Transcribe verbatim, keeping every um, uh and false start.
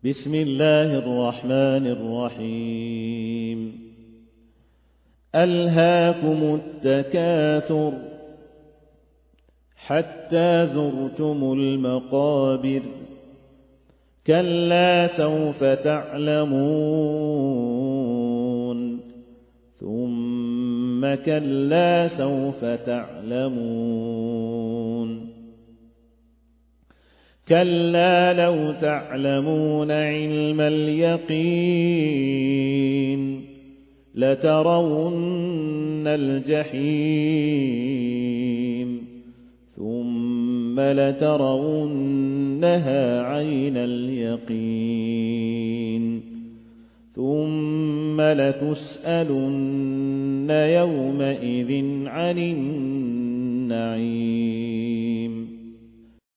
بسم الله الرحمن الرحيم ألهاكم التكاثر حتى زرتم المقابر كلا سوف تعلمون ثم كلا سوف تعلمون كلا لو تعلمون علم اليقين لترون الجحيم ثم لترونها عين اليقين ثم لتسألن يومئذ عن النعيم